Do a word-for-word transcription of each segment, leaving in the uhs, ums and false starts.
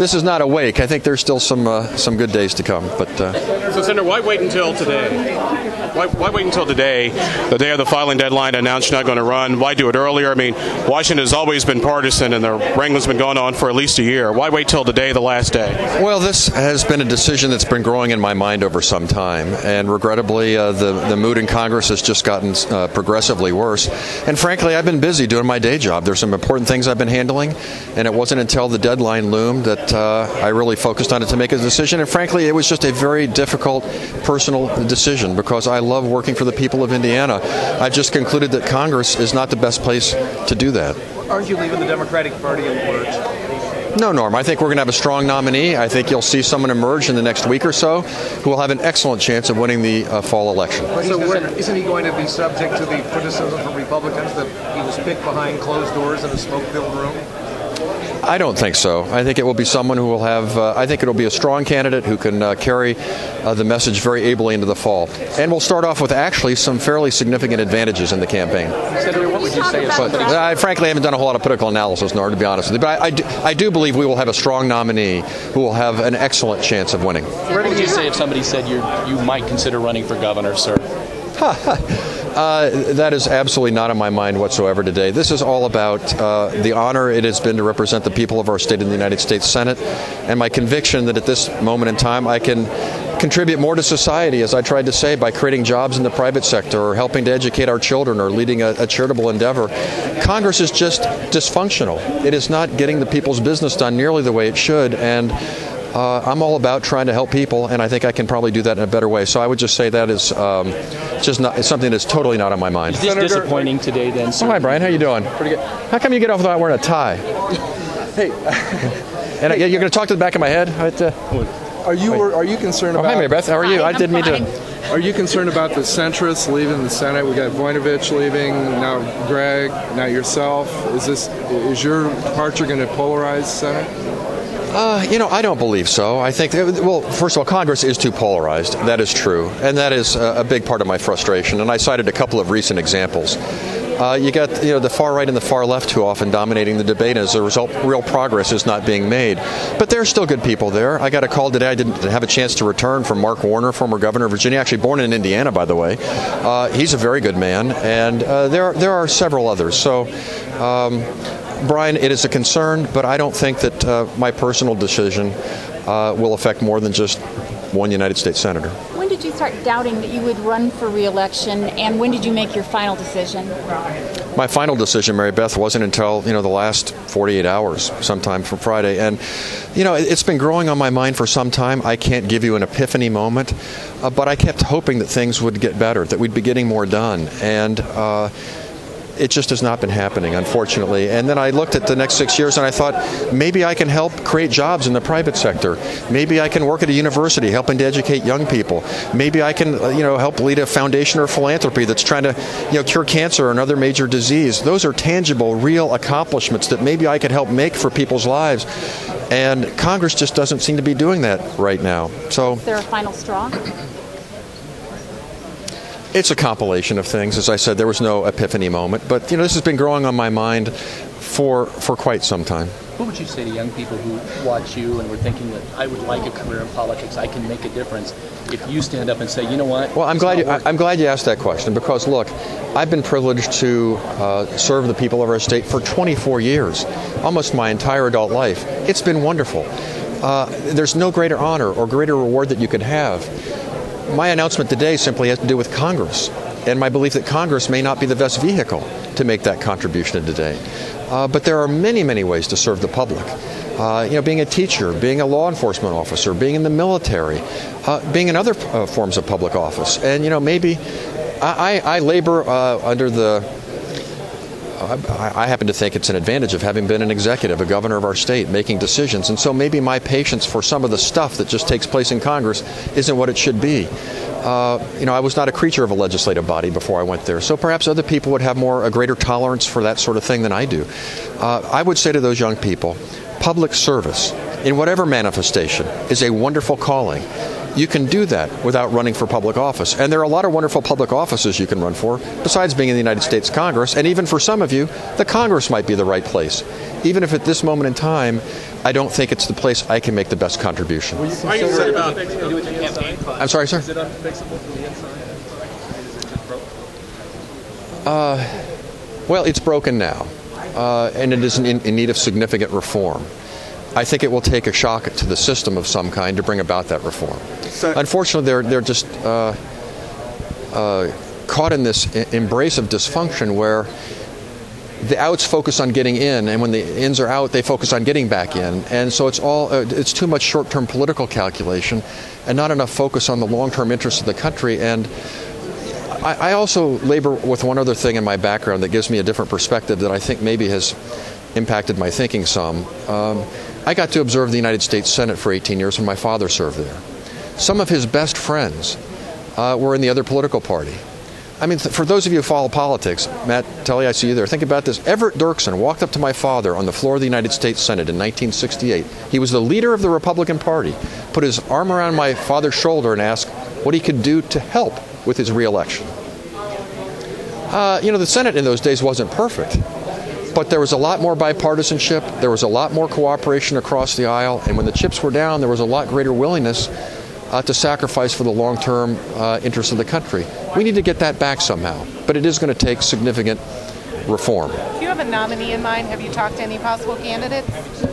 this is not a wake. I think there's still some uh, some good days to come. But uh, so, Senator, why wait until today? Why, why wait until today, the day of the filing deadline, to announce you're not going to run? Why do it earlier? I mean, Washington has always been partisan, and the wrangling's been going on for at least a year. Why wait till today, the last day? Well, this has been a decision that's been growing in my mind over some time, and regrettably, uh, the the mood in Congress has just gotten uh, progressively worse. And frankly, I've been busy doing my day job. There's some important things I've been handling, and it wasn't until the deadline loomed that uh, I really focused on it to make a decision. And frankly, it was just a very difficult personal decision because I love working for the people of Indiana. I've just concluded that Congress is not the best place to do that. Aren't you leaving the Democratic Party in lurch? No, Norm. I think we're going to have a strong nominee. I think you'll see someone emerge in the next week or so who will have an excellent chance of winning the uh, fall election. So isn't he going to be subject to the criticism from Republicans that he was picked behind closed doors in a smoke-filled room? I don't think so. I think it will be someone who will have, uh, I think it will be a strong candidate who can uh, carry uh, the message very ably into the fall. And we'll start off with actually some fairly significant advantages in the campaign. Senator, what would you say if somebody... But, I frankly haven't done a whole lot of political analysis, nor to be honest with you. But I, I, do, I do believe we will have a strong nominee who will have an excellent chance of winning. What would you say if somebody said you you might consider running for governor, sir? Uh, that is absolutely not on my mind whatsoever today. This is all about uh, the honor it has been to represent the people of our state in the United States Senate, and my conviction that at this moment in time I can contribute more to society, as I tried to say, by creating jobs in the private sector or helping to educate our children or leading a, a charitable endeavor. Congress is just dysfunctional. It is not getting the people's business done nearly the way it should, and Uh, I'm all about trying to help people, and I think I can probably do that in a better way. So I would just say that is um, just not it's something that's totally not on my mind. Is this disappointing today, then, sir? Oh, hi, Brian. How you doing? Pretty good. How come you get off without wearing a tie? Hey. And you're going to talk to the back of my head? Are you are you concerned oh, about? Hi, Mary Beth. How are you? Hi, I didn't mean to. Are you concerned about the centrists leaving the Senate? We got Voinovich leaving, now Greg, now yourself. Is this is your departure going to polarize the Senate? Uh, you know, I don't believe so. I think, well, first of all, Congress is too polarized. That is true. And that is a, a big part of my frustration. And I cited a couple of recent examples. Uh, you got, you know, the far right and the far left too often dominating the debate, and as a result, real progress is not being made. But there are still good people there. I got a call today. I didn't have a chance to return from Mark Warner, former governor of Virginia, actually born in Indiana, by the way. Uh, he's a very good man, and uh, there are, there are several others. So, um, Brian, it is a concern, but I don't think that uh, my personal decision uh, will affect more than just one United States senator. When did you start doubting that you would run for re-election, and when did you make your final decision? My final decision, Mary Beth, wasn't until, you know, the last forty-eight hours, sometime from Friday. And, you know, it's been growing on my mind for some time. I can't give you an epiphany moment, uh, but I kept hoping that things would get better, that we'd be getting more done. And uh, it just has not been happening, unfortunately. And then I looked at the next six years and I thought, maybe I can help create jobs in the private sector. Maybe I can work at a university helping to educate young people. Maybe I can, you know, help lead a foundation or philanthropy that's trying to, you know, cure cancer or another major disease. Those are tangible, real accomplishments that maybe I could help make for people's lives. And Congress just doesn't seem to be doing that right now. So, is there a final straw? It's a compilation of things. As I said, there was no epiphany moment. But, you know, this has been growing on my mind for for quite some time. What would you say to young people who watch you and were thinking that I would like a career in politics, I can make a difference, if you stand up and say, you know what? Well, I'm glad you, I'm glad you asked that question because, look, I've been privileged to uh, serve the people of our state for twenty-four years, almost my entire adult life. It's been wonderful. Uh, there's no greater honor or greater reward that you could have. My announcement today simply has to do with Congress and my belief that Congress may not be the best vehicle to make that contribution today. Uh, but there are many, many ways to serve the public. Uh, you know, being a teacher, being a law enforcement officer, being in the military, uh, being in other uh, forms of public office. And, you know, maybe I, I, I labor uh, under the I happen to think it's an advantage of having been an executive, a governor of our state, making decisions. And so maybe my patience for some of the stuff that just takes place in Congress isn't what it should be. Uh, you know, I was not a creature of a legislative body before I went there. So perhaps other people would have more, a greater tolerance for that sort of thing than I do. Uh, I would say to those young people, public service, in whatever manifestation, is a wonderful calling. you can do that without running for public office. And there are a lot of wonderful public offices you can run for, besides being in the United States Congress. And even for some of you, the Congress might be the right place. Even if at this moment in time, I don't think it's the place I can make the best contribution. Are you worried about I'm sorry, sir? Is it unfixable from the inside? Uh, well, it's broken now, uh, and it is in, in need of significant reform. I think it will take a shock to the system of some kind to bring about that reform. So, unfortunately, they're they're just uh, uh, caught in this embrace of dysfunction where the outs focus on getting in, and when the ins are out, they focus on getting back in. And so it's all uh, it's too much short-term political calculation, and not enough focus on the long-term interests of the country. And I, I also labor with one other thing in my background that gives me a different perspective that I think maybe has impacted my thinking some. Um, I got to observe the United States Senate for eighteen years when my father served there. Some of his best friends uh, were in the other political party. I mean, th- for those of you who follow politics, Matt Tully, I see you there. Think about this. Everett Dirksen walked up to my father on the floor of the United States Senate in nineteen sixty-eight. He was the leader of the Republican Party, put his arm around my father's shoulder and asked what he could do to help with his reelection. Uh, you know, the Senate in those days wasn't perfect. But there was a lot more bipartisanship, there was a lot more cooperation across the aisle, and when the chips were down, there was a lot greater willingness uh, to sacrifice for the long-term uh, interests of the country. We need to get that back somehow, but it is going to take significant reform. Do you have a nominee in mind? Have you talked to any possible candidates?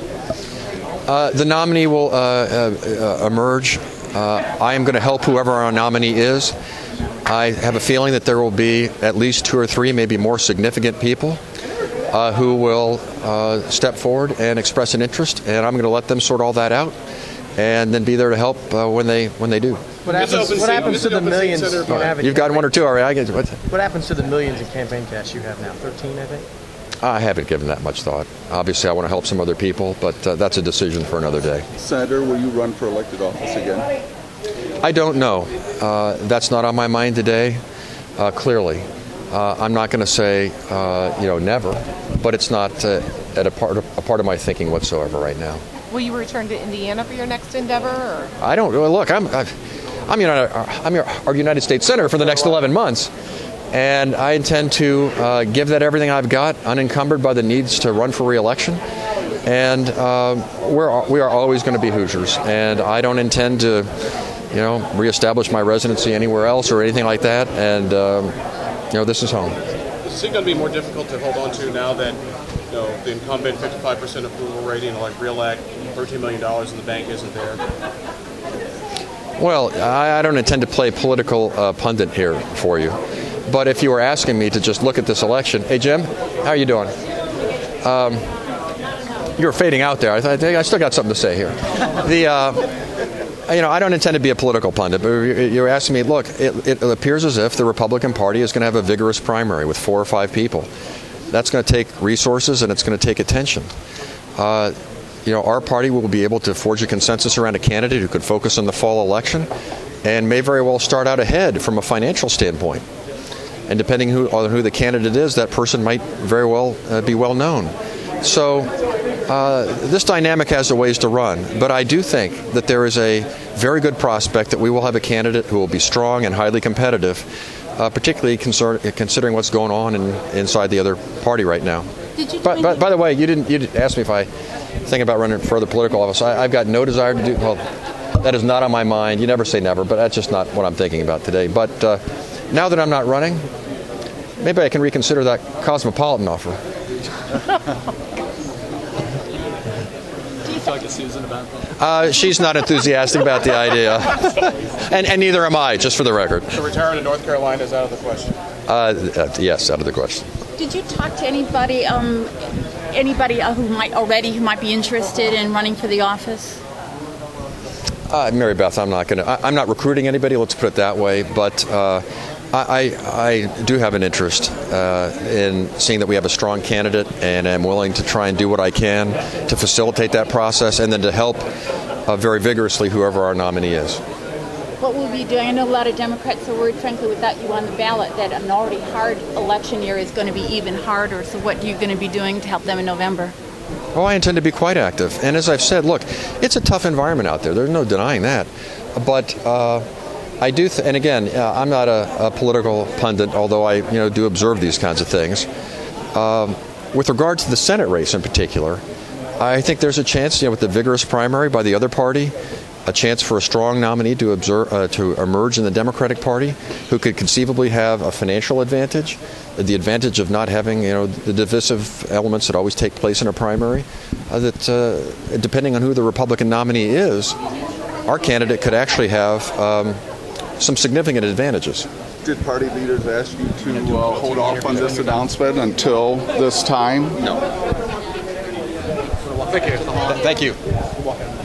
Uh, the nominee will uh, uh, uh, emerge. Uh, I am going to help whoever our nominee is. I have a feeling that there will be at least two or three, maybe more significant people Uh, who will uh, step forward and express an interest, and I'm going to let them sort all that out, and then be there to help uh, when they when they do. What happens? What happens to the millions? You have You've got one or two already. I get what? What happens to the millions in campaign cash you have now? Thirteen, I think. I haven't given that much thought. Obviously, I want to help some other people, but uh, that's a decision for another day. Senator, will you run for elected office again? I don't know. Uh, that's not on my mind today. Uh, clearly. Uh, I'm not going to say, uh, you know, never, but it's not uh, at a part of, a part of my thinking whatsoever right now. Will you return to Indiana for your next endeavor? Or? I don't. Well, look, I'm, I've, I'm, you know, I'm your, our United States Senator for the next eleven months, and I intend to uh, give that everything I've got, unencumbered by the needs to run for re-election. And uh, we're we are always going to be Hoosiers, and I don't intend to, you know, reestablish my residency anywhere else or anything like that. And um, You know, this is home. Is it going to be more difficult to hold on to now that, you know, the incumbent fifty-five percent approval rating, like reelect, thirteen million dollars in the bank isn't there? Well, I, I don't intend to play political uh, pundit here for you. But if you were asking me to just look at this election, hey, Jim, how are you doing? Um, you're fading out there. I, th- I still got something to say here. The... Uh, You know, I don't intend to be a political pundit, but you're asking me, look, it, it appears as if the Republican Party is going to have a vigorous primary with four or five people. That's going to take resources and it's going to take attention. Uh, you know, our party will be able to forge a consensus around a candidate who could focus on the fall election and may very well start out ahead from a financial standpoint. And depending who, on who the candidate is, that person might very well uh, be well known. So uh, this dynamic has a ways to run, but I do think that there is a very good prospect that we will have a candidate who will be strong and highly competitive, uh, particularly concern, considering what's going on in, inside the other party right now. Did you but, but by the way, you didn't you didn't ask me if I think about running for the political office. I, I've got no desire to do. Well, that is not on my mind. You never say never, but that's just not what I'm thinking about today. But uh, now that I'm not running, maybe I can reconsider that Cosmopolitan offer. Talk to Susan about that. Uh, she's not enthusiastic about the idea, and, and neither am I. Just for the record. So return to North Carolina is out of the question. Uh, uh, yes, out of the question. Did you talk to anybody, um, anybody uh, who might already who might be interested in running for the office? Uh, Mary Beth, I'm not going to. I'm not recruiting anybody. Let's put it that way. But uh, I, I do have an interest uh, in seeing that we have a strong candidate, and I'm willing to try and do what I can to facilitate that process, and then to help uh, very vigorously whoever our nominee is. What will we be doing? I know a lot of Democrats are worried, frankly, without you on the ballot, that an already hard election year is going to be even harder. So what are you going to be doing to help them in November? Oh, I intend to be quite active. And as I've said, look, it's a tough environment out there. There's no denying that. but uh, I do, th- and again, uh, I'm not a, a political pundit, although I, you know, do observe these kinds of things. Um, with regard to the Senate race in particular, I think there's a chance, you know, with the vigorous primary by the other party, a chance for a strong nominee to observe, uh, to emerge in the Democratic Party, who could conceivably have a financial advantage, the advantage of not having, you know, the divisive elements that always take place in a primary. Uh, that uh, depending on who the Republican nominee is, our candidate could actually have um, some significant advantages. Did party leaders ask you to uh, hold off on this announcement until this time? No. Thank you. Thank you.